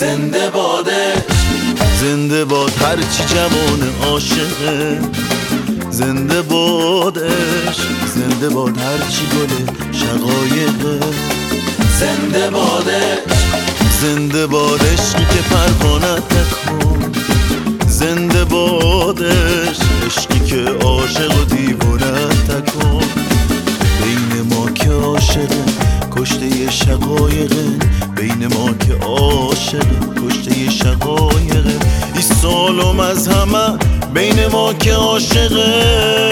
زنده بادش، زنده باد هرچی جوان عاشقه، زنده بادش، زنده باد هرچی گل شقایقه، زنده بادش، زنده باد عشقی که پروانت نکن، زنده بادش عشقی که عاشق و دیوانت نکن. بین ما که عاشقه کشته شقایقه، بین ما که عاشقه کشته شقایقه. ای سالم از همه بین ما که عاشقه.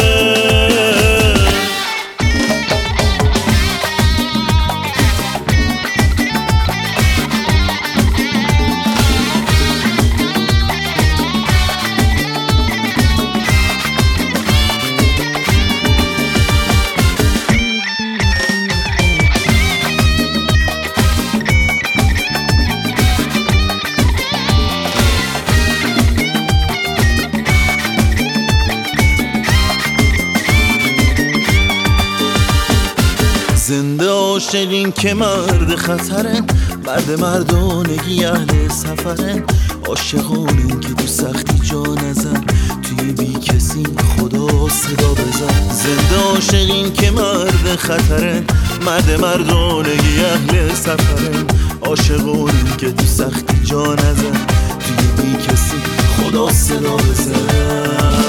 زنده عاشقین که مرد خطرن، مرد مردانگی اهل سفرن، عاشقانین که تو سختی جا نزن، توی بی کسی خدا صدا بزن. زنده عاشقین که مرد خطرن، مرد مردانگی اهل سفرن، عاشقانین که تو سختی جا نزن، توی بی کسی خدا صدا بزن.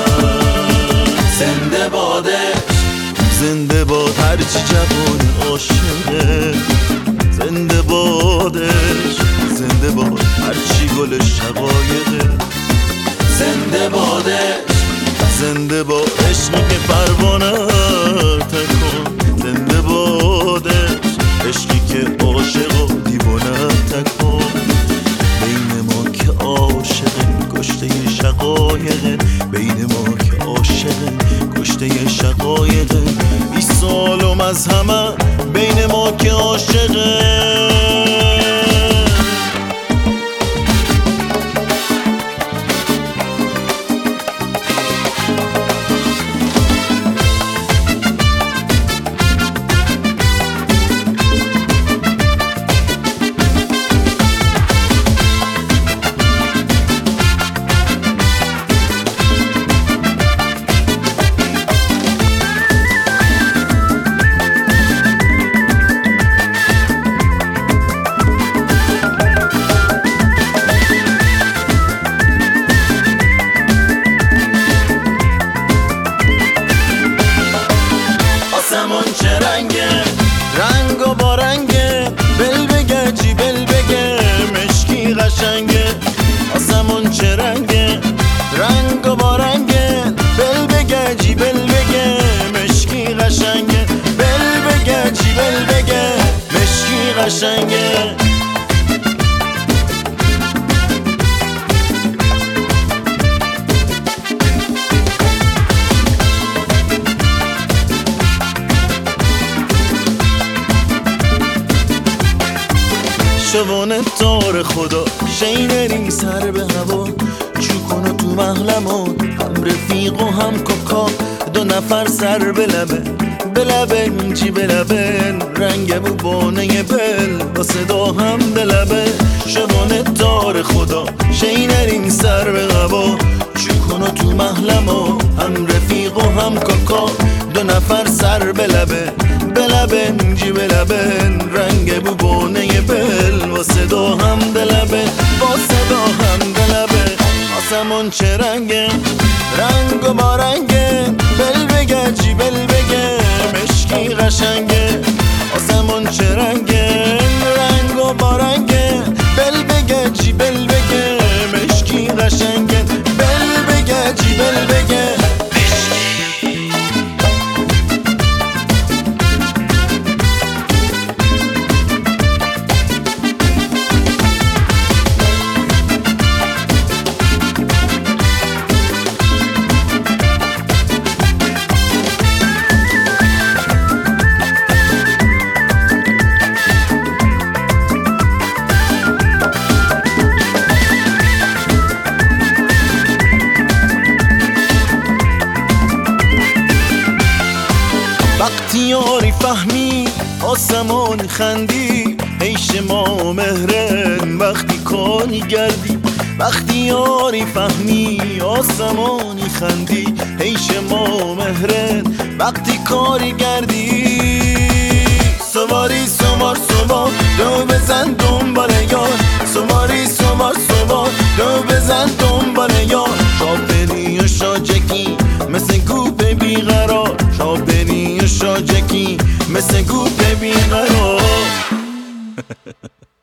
زنده بادش، زنده باد هرچی جوان عاشقه، زنده بادش، زنده باد هرچی گل شقایقه، زنده بادش، زنده باد عشقی که پروانت نکن، زنده بادش عشقی که عاشق و دیوانت نکن. بین ما که عاشقه کشته شقایقه، بین ما که عاشقه کشته شقایقه. ای سالم از همه بین ما که عاشقه. آسمون چه رنگه، رنگ و با رنگه، بل بگه جی بل بگه مشکی قشنگه. آسمون چه رنگه، رنگ و با رنگه، بل بگه جی بل بگه مشکی قشنگه، بل بگه جی بل بگه مشکی قشنگه. شوانه تار خدا شینرین سر به هوا، چو کنو تو محلمون هم رفیق و هم کاکا، دو نفر سر به لبه به لبه چی به لبه، رنگ بو بانه بل با صدا هم به لبه. شوانه تار خدا شینرین سر به هوا، چو کنو تو محلمون هم رفیق و هم کاکا، دو نفر سر به لبه به لبه جی به لبه، رنگ بو بانه بل با صدا هم دلبه، با صدا هم دلبه. آسمون چه رنگه، رنگ و با رنگه، بل بگه جی بل بگه مشکی قشنگه. آسمون چه رنگه، رنگ و با رنگه، بل بگه جی بل بگه مشکی قشنگه، بل بگه جی بل بگه. وقتی یاری فهمی آسمان خندی، عیش ما مهرن وقتی کاری گردی وقتی یاری فهمی آسمانی خندی عیش ما مهرن وقتی کاری گردی سواری سوار سوار رو بزن دنبال یار سواری سوار سوار رو بزن دنبال یار شاپری و شاجکی مثل گوپ بیقرار شاپری و شاجکی مثل گوپ بیقرار